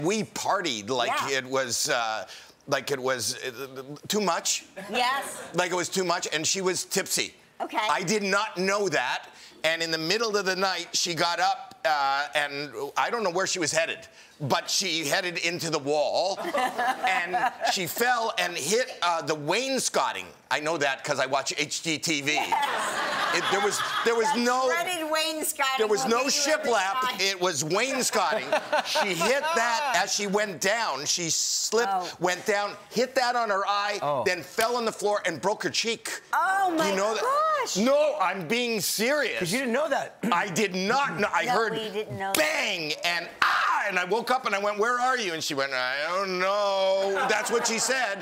We partied like it was too much. Yes. Like it was too much, and she was tipsy. Okay. I did not know that, and in the middle of the night, she got up, and I don't know where she was headed, but she headed into the wall, and she fell and hit the wainscoting. I know that because I watch HGTV. Yes. There was no wainscoting. There was no shiplap. It was wainscoting. She hit that as she went down. She slipped, went down, hit that on her eye, then fell on the floor and broke her cheek. Oh my gosh! No, I'm being serious. Because you didn't know that. I did not know. I heard bang and ah, and I woke up and I went, "Where are you?" And she went, "I don't know." That's what she said.